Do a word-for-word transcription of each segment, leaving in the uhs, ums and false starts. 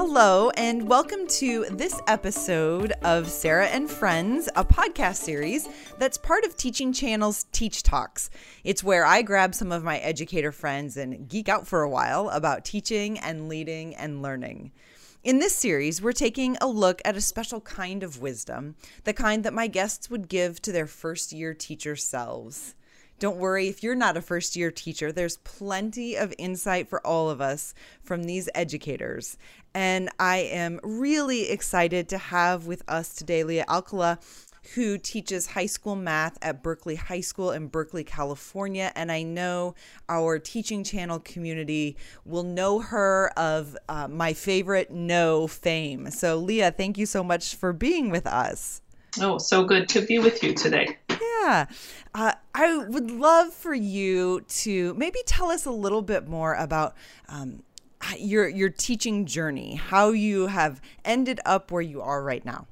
Hello, and welcome to this episode of Sarah and Friends, a podcast series that's part of Teaching Channel's Teach Talks. It's where I grab some of my educator friends and geek out for a while about teaching and leading and learning. In this series, we're taking a look at a special kind of wisdom, the kind that my guests would give to their first-year teacher selves. Don't worry, if you're not a first-year teacher, there's plenty of insight for all of us from these educators. And I am really excited to have with us today Leah Alcala, who teaches high school math at Berkeley High School in Berkeley, California. And I know our Teaching Channel community will know her of uh, My Favorite No fame. So Leah, thank you so much for being with us. Oh, so good to be with you today. Yeah. Uh, I would love for you to maybe tell us a little bit more about um, your your teaching journey, how you have ended up where you are right now.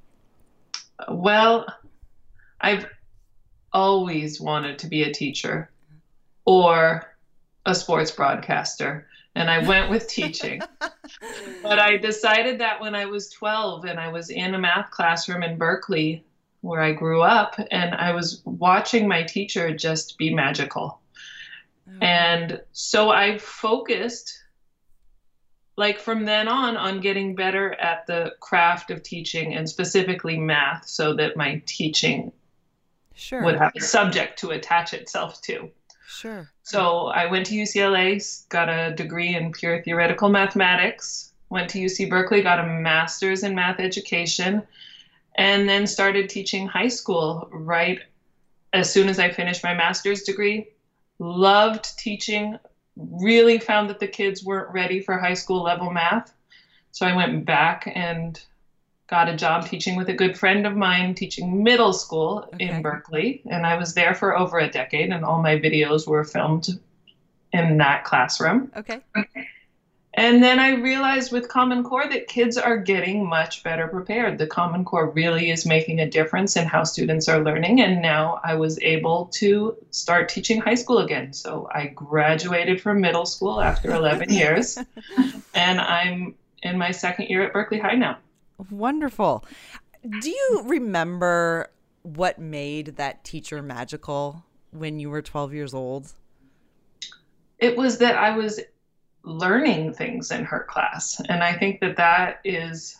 Well, I've always wanted to be a teacher or a sports broadcaster, and I went with teaching. But I decided that when I was twelve and I was in a math classroom in Berkeley, where I grew up, and I was watching my teacher just be magical. Oh. And so I focused, like from then on, on getting better at the craft of teaching and specifically math so that my teaching sure. would have a subject to attach itself to. Sure. So I went to U C L A, got a degree in pure theoretical mathematics, went to U C Berkeley, got a master's in math education, and then started teaching high school right as soon as I finished my master's degree. Loved teaching, really found that the kids weren't ready for high school level math. So I went back and got a job teaching with a good friend of mine, teaching middle school okay. in Berkeley. And I was there for over a decade, and all my videos were filmed in that classroom. Okay. And then I realized with Common Core that kids are getting much better prepared. The Common Core really is making a difference in how students are learning. And now I was able to start teaching high school again. So I graduated from middle school after eleven years, and I'm in my second year at Berkeley High now. Wonderful. Do you remember what made that teacher magical when you were twelve years old? It was that I was learning things in her class. And I think that that is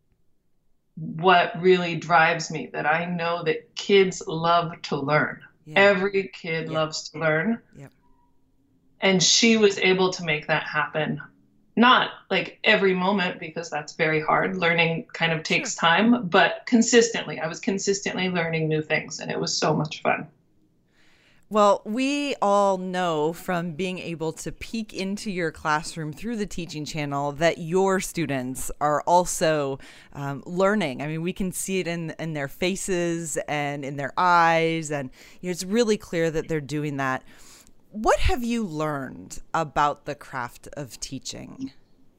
what really drives me, that I know that kids love to learn. Yeah. Every kid yeah. loves to learn. Yep. And she was able to make that happen. Not like every moment, because that's very hard. Learning kind of takes sure. time, but consistently. I was consistently learning new things, and it was so much fun. Well, we all know from being able to peek into your classroom through the Teaching Channel that your students are also um, learning. I mean, we can see it in, in their faces and in their eyes, and you know, it's really clear that they're doing that. What have you learned about the craft of teaching?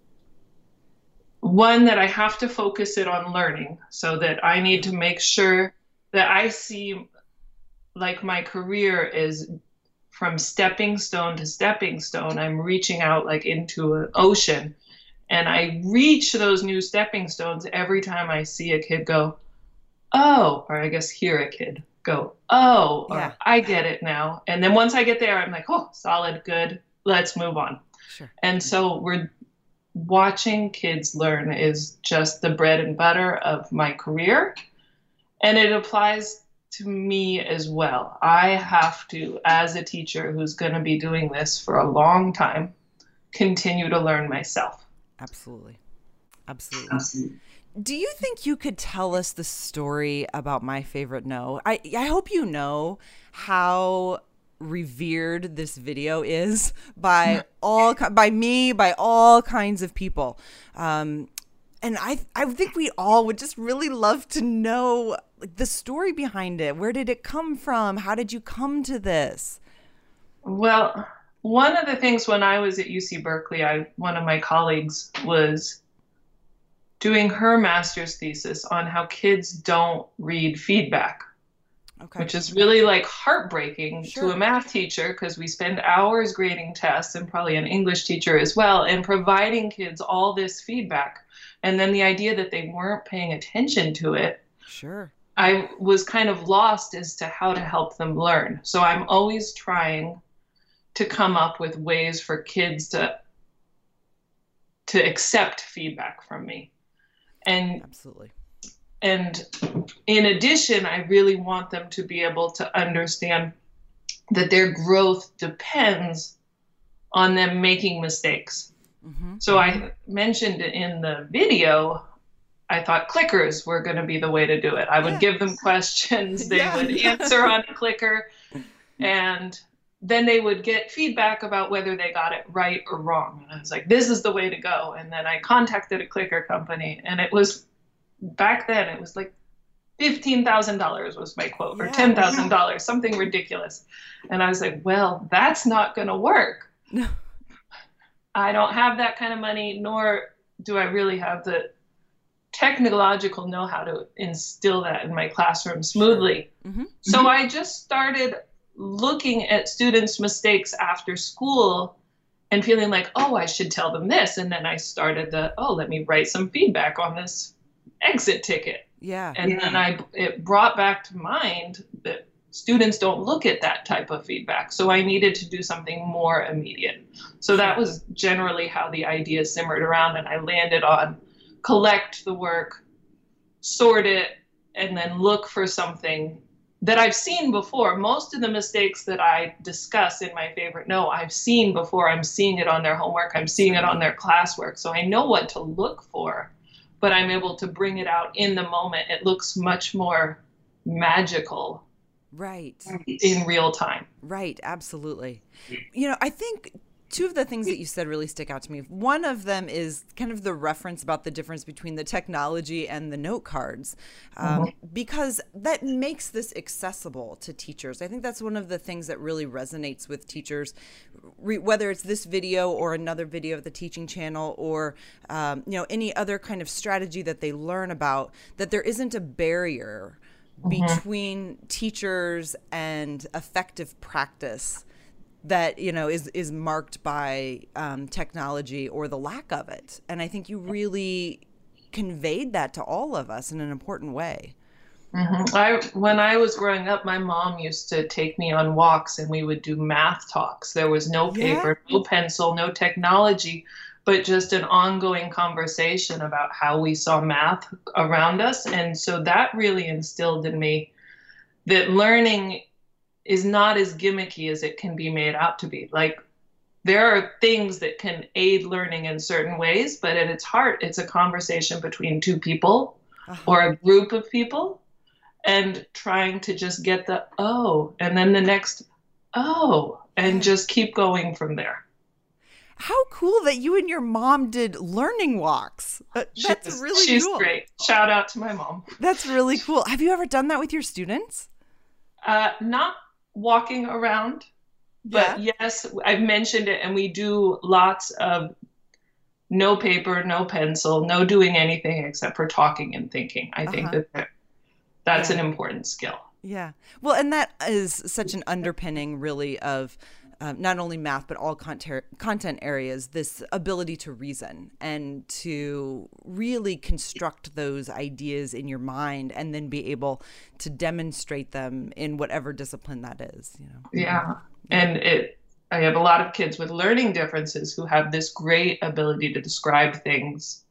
One, that I have to focus it on learning, so that I need to make sure that I see like my career is from stepping stone to stepping stone. I'm reaching out like into an ocean, and I reach those new stepping stones every time I see a kid go, oh, or I guess hear a kid go, oh, or yeah. I get it now. And then once I get there, I'm like, oh, solid, good, let's move on. Sure. And so we're watching kids learn is just the bread and butter of my career. And it applies to me as well. I have to, as a teacher who's going to be doing this for a long time, continue to learn myself. Absolutely. Absolutely. Absolutely. Do you think you could tell us the story about My Favorite No? I, I hope you know how revered this video is by all, by me, by all kinds of people. Um, And I I think we all would just really love to know like, the story behind it. Where did it come from? How did you come to this? Well, one of the things when I was at U C Berkeley, I one of my colleagues was doing her master's thesis on how kids don't read feedback. Okay. which is really like heartbreaking Sure. to a math teacher because we spend hours grading tests and probably an English teacher as well and providing kids all this feedback. And then the idea that they weren't paying attention to it, Sure. I was kind of lost as to how to help them learn. So I'm always trying to come up with ways for kids to to accept feedback from me. And Absolutely. and in addition, I really want them to be able to understand that their growth depends on them making mistakes. Mm-hmm. So I mentioned in the video, I thought clickers were going to be the way to do it. I would Yeah. give them questions, they Yeah. would answer on a clicker, and then they would get feedback about whether they got it right or wrong. And I was like, this is the way to go. And then I contacted a clicker company, and it was, back then, it was like fifteen thousand dollars was my quote, or Yeah. ten thousand dollars, something ridiculous. And I was like, well, that's not going to work. No. I don't have that kind of money, nor do I really have the technological know-how to instill that in my classroom smoothly. Mm-hmm. So I just started looking at students' mistakes after school and feeling like, oh, I should tell them this. And then I started the, oh, let me write some feedback on this exit ticket. Yeah. And Yeah. then I it brought back to mind that students don't look at that type of feedback. So I needed to do something more immediate. So that was generally how the idea simmered around, and I landed on collect the work, sort it, and then look for something that I've seen before. Most of the mistakes that I discuss in my favorite no, I've seen before. I'm seeing it on their homework. I'm seeing it on their classwork. So I know what to look for, but I'm able to bring it out in the moment. It looks much more magical Right. in real time. Right. Absolutely. You know, I think two of the things that you said really stick out to me. One of them is kind of the reference about the difference between the technology and the note cards, um, Mhm. because that makes this accessible to teachers. I think that's one of the things that really resonates with teachers, re- whether it's this video or another video of the teaching channel, or um, you know, any other kind of strategy that they learn about, that there isn't a barrier between teachers and effective practice that, you know, is is marked by um, technology or the lack of it. And I think you really conveyed that to all of us in an important way. Mhm. I, when I was growing up, my mom used to take me on walks and we would do math talks. There was no Yeah. paper, no pencil, no technology, but just an ongoing conversation about how we saw math around us. And so that really instilled in me that learning is not as gimmicky as it can be made out to be. Like, there are things that can aid learning in certain ways, but at its heart, it's a conversation between two people Uh-huh. or a group of people, and trying to just get the oh, and then the next oh, and Yeah. just keep going from there. How cool that you and your mom did learning walks. Uh, That's She's- really she's cool. great. Shout out to my mom. That's really cool. Have you ever done that with your students? Uh, not walking around, but yes, I've mentioned it, and we do lots of no paper, no pencil, no doing anything except for talking and thinking. I think Uh-huh. that that's Yeah. an important skill. Yeah. Well, and that is such an underpinning, really, of um, not only math, but all content, content areas, this ability to reason and to really construct those ideas in your mind and then be able to demonstrate them in whatever discipline that is, you know? Yeah. And it, I have a lot of kids with learning differences who have this great ability to describe things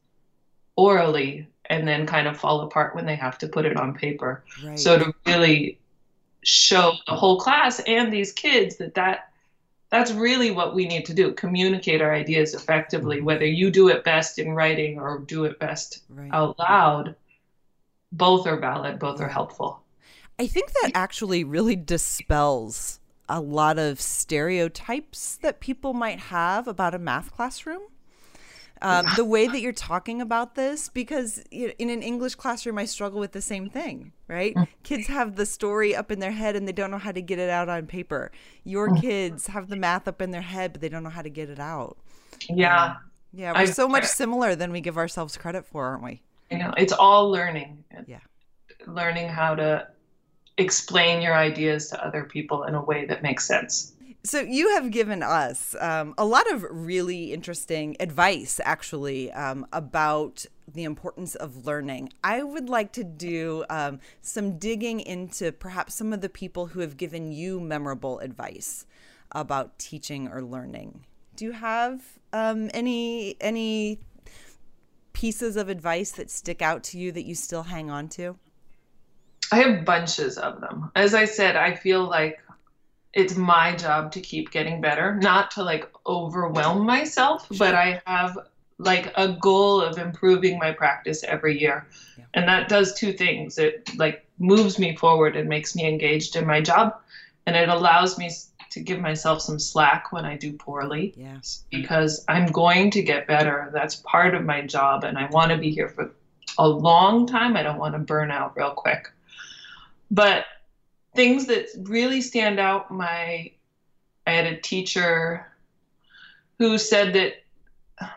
orally and then kind of fall apart when they have to put it on paper. Right. So to really show the whole class and these kids that, that that's really what we need to do, communicate our ideas effectively, whether you do it best in writing or do it best Right. out loud. Both are valid, both are helpful. I think that actually really dispels a lot of stereotypes that people might have about a math classroom. Um, the way that you're talking about this, because you know, in an English classroom, I struggle with the same thing, right? Kids have the story up in their head and they don't know how to get it out on paper. Your kids have the math up in their head, but they don't know how to get it out. Yeah. Um, yeah, we're I- so much similar than we give ourselves credit for, aren't we? You know, it's all learning. Yeah. Learning how to explain your ideas to other people in a way that makes sense. So you have given us um, a lot of really interesting advice, actually, um, about the importance of learning. I would like to do um, some digging into perhaps some of the people who have given you memorable advice about teaching or learning. Do you have um, any any pieces of advice that stick out to you that you still hang on to? I have bunches of them. As I said, I feel like it's my job to keep getting better, not to like overwhelm myself, sure. but I have like a goal of improving my practice every year. Yeah. And that does two things. It like moves me forward and makes me engaged in my job. And it allows me to give myself some slack when I do poorly, yeah. because I'm going to get better. That's part of my job. And I want to be here for a long time. I don't want to burn out real quick. But things that really stand out, my I had a teacher who said that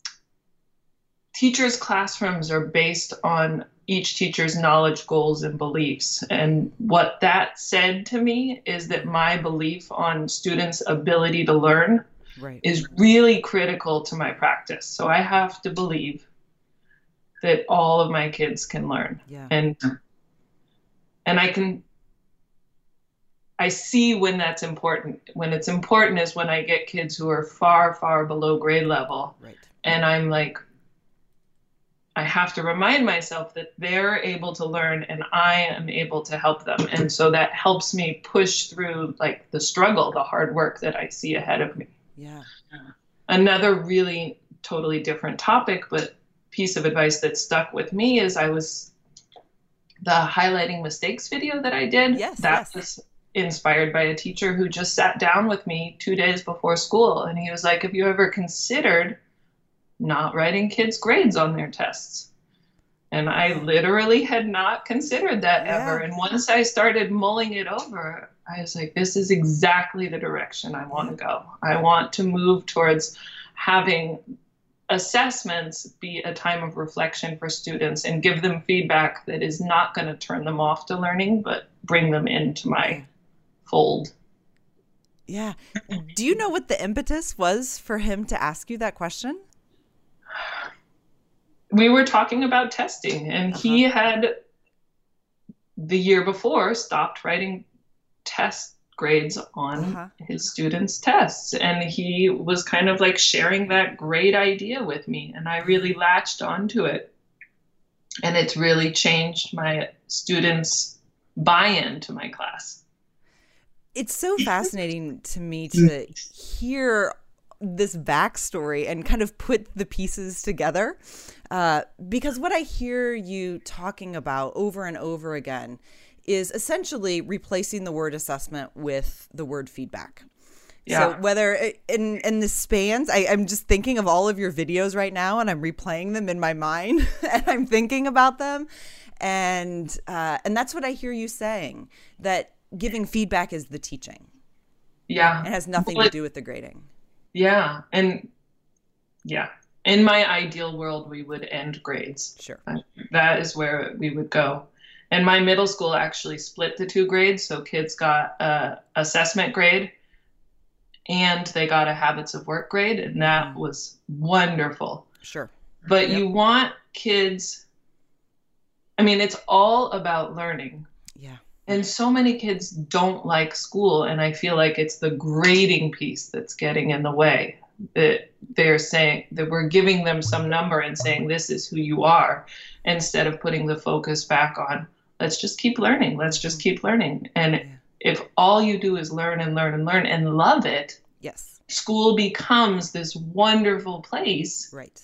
teachers' classrooms are based on each teacher's knowledge, goals, and beliefs. And what that said to me is that my belief on students' ability to learn right. is really critical to my practice. So I have to believe that all of my kids can learn. Yeah. And and I can I see when that's important. When it's important is when I get kids who are far, far below grade level. Right. And I'm like, I have to remind myself that they're able to learn and I am able to help them. And so that helps me push through like the struggle, the hard work that I see ahead of me. Yeah. Another really totally different topic, but piece of advice that stuck with me is I was the highlighting mistakes video that I did. Yes. That yes. was inspired by a teacher who just sat down with me two days before school. And he was like, have you ever considered not writing kids' grades on their tests? And I literally had not considered that yeah. ever. And once I started mulling it over, I was like, this is exactly the direction I want to go. I want to move towards having assessments be a time of reflection for students and give them feedback that is not going to turn them off to learning, but bring them into my fold. Yeah. Do you know what the impetus was for him to ask you that question? We were talking about testing, and uh-huh. he had the year before stopped writing test grades on uh-huh. his students' tests. And he was kind of like sharing that great idea with me. And I really latched onto it. And it's really changed my students' buy-in to my class. It's so fascinating to me to hear this backstory and kind of put the pieces together. Uh, because what I hear you talking about over and over again is essentially replacing the word assessment with the word feedback. Yeah. So whether in, in the spans, I, I'm just thinking of all of your videos right now and I'm replaying them in my mind and I'm thinking about them. And, uh, and that's what I hear you saying, that giving feedback is the teaching. Yeah. It has nothing well, to do with the grading. Yeah. And yeah, in my ideal world, we would end grades. Sure. That is where we would go. And my middle school actually split the two grades. So kids got a assessment grade and they got a habits of work grade. And that was wonderful. Sure. But yep. you want kids, I mean, it's all about learning. Yeah. And so many kids don't like school. And I feel like it's the grading piece that's getting in the way. That they're saying that we're giving them some number and saying, this is who you are, instead of putting the focus back on, let's just keep learning. Let's just keep learning. And yeah. if all you do is learn and learn and learn and love it, yes, school becomes this wonderful place. Right.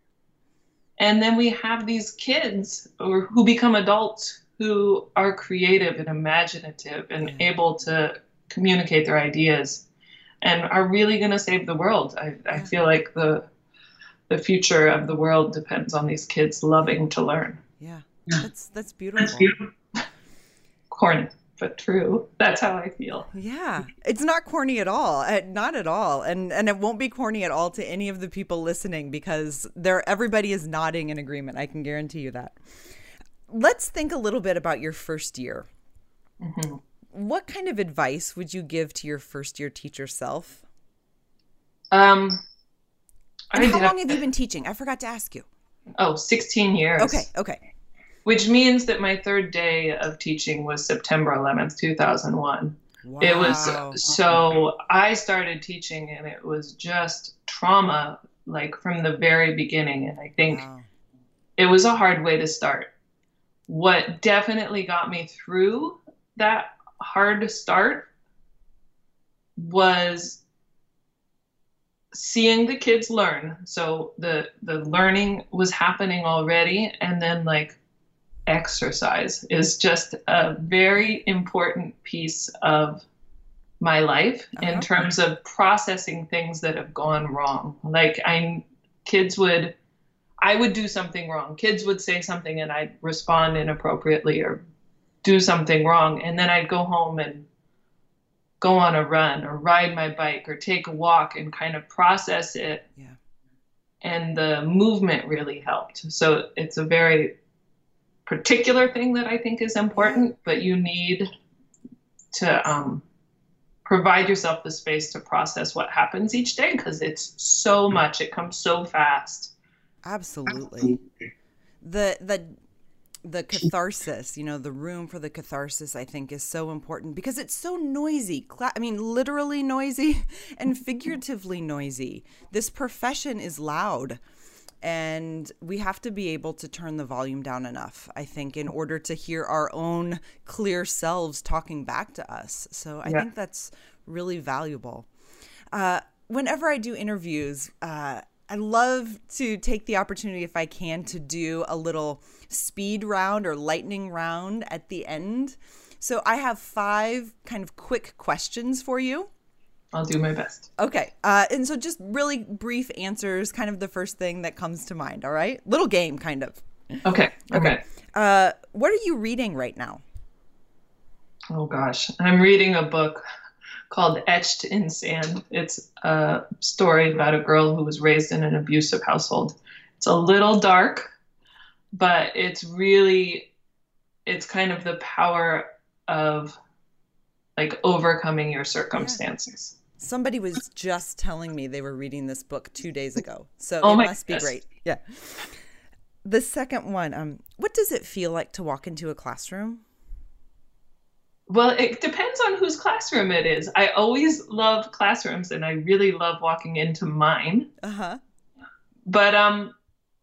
And then we have these kids or who become adults who are creative and imaginative and yeah. able to communicate their ideas and are really going to save the world. I, I feel like the the future of the world depends on these kids loving to learn. Yeah, that's that's beautiful. That's beautiful. Corny, but true. That's how I feel. Yeah, it's not corny at all. Not at all. And and it won't be corny at all to any of the people listening because they're everybody is nodding in agreement. I can guarantee you that. Let's think a little bit about your first year. Mm-hmm. What kind of advice would you give to your first year teacher self? Um, and how long have you been teaching? I forgot to ask you. Oh, sixteen years. Okay, okay. Which means that my third day of teaching was September eleventh, two thousand one. Wow. It was, so I started teaching and it was just trauma, like from the very beginning. And I think wow. it was a hard way to start. What definitely got me through that hard start was seeing the kids learn. So the the learning was happening already, and then like exercise is just a very important piece of my life uh-huh. in terms of processing things that have gone wrong. Like I kids would I would do something wrong. Kids would say something and I'd respond inappropriately or do something wrong, and then I'd go home and go on a run or ride my bike or take a walk and kind of process it. Yeah. And the movement really helped. So it's a very particular thing that I think is important, but you need to um, provide yourself the space to process what happens each day, because it's so much. It comes so fast. Absolutely. The, the, the catharsis, you know, the room for the catharsis, I think, is so important because it's so noisy. I mean, literally noisy and figuratively noisy. This profession is loud, and we have to be able to turn the volume down enough, I think, in order to hear our own clear selves talking back to us. So I yeah. think that's really valuable. Uh, whenever I do interviews, uh, I love to take the opportunity, if I can, to do a little speed round or lightning round at the end. So I have five kind of quick questions for you. I'll do my best. Okay. Uh, and so just really brief answers, kind of the first thing that comes to mind. All right. Little game, kind of. Okay. Okay. okay. Uh, what are you reading right now? Oh, gosh. I'm reading a book called Etched in Sand. It's a story about a girl who was raised in an abusive household. It's a little dark, but it's really, it's kind of the power of like overcoming your circumstances. Yeah. Somebody was just telling me they were reading this book two days ago. So oh it my must goodness. be great. Yeah. The second one, um, what does it feel like to walk into a classroom? Well, it depends on whose classroom it is. I always love classrooms, and I really love walking into mine. Uh-huh. But um,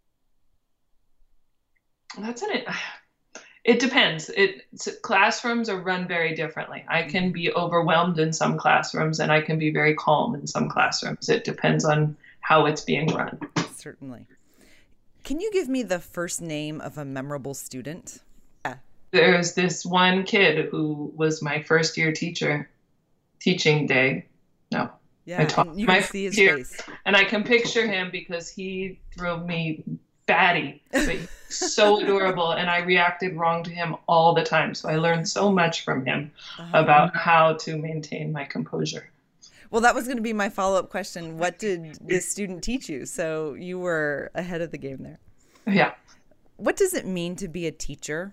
that's an, it. It depends. It classrooms are run very differently. I can be overwhelmed in some classrooms, and I can be very calm in some classrooms. It depends on how it's being run. Certainly. Can you give me the first name of a memorable student? Yeah. There's this one kid who was my first year teacher, teaching day. No. Yeah, I taught you can see his year, face. And I can picture him because he drove me batty, but so adorable. And I reacted wrong to him all the time. So I learned so much from him uh-huh. about how to maintain my composure. Well, that was going to be my follow-up question. What did this student teach you? So you were ahead of the game there. Yeah. What does it mean to be a teacher?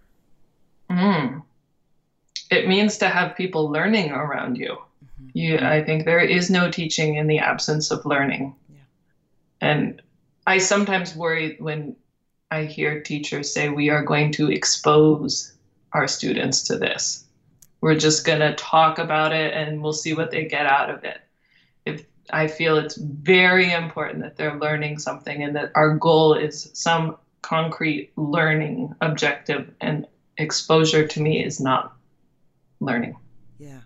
Mm. It means to have people learning around you. Mm-hmm. You. I think there is no teaching in the absence of learning. Yeah. And I sometimes worry when I hear teachers say we are going to expose our students to this. We're just going to talk about it and we'll see what they get out of it. If I feel it's very important that they're learning something and that our goal is some concrete learning objective, and exposure to me is not learning. Yeah.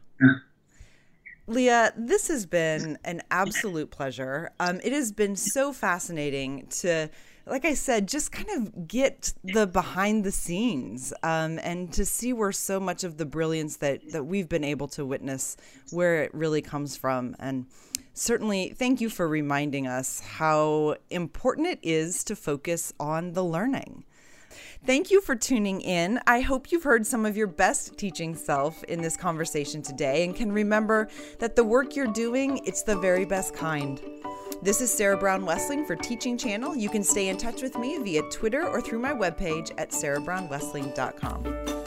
Leah, this has been an absolute pleasure. Um, it has been so fascinating to, like I said, just kind of get the behind the scenes um, and to see where so much of the brilliance that, that we've been able to witness, where it really comes from. And certainly thank you for reminding us how important it is to focus on the learning. Thank you for tuning in. I hope you've heard some of your best teaching self in this conversation today and can remember that the work you're doing, it's the very best kind. This is Sarah Brown Wessling for Teaching Channel. You can stay in touch with me via Twitter or through my webpage at sarah brown wessling dot com.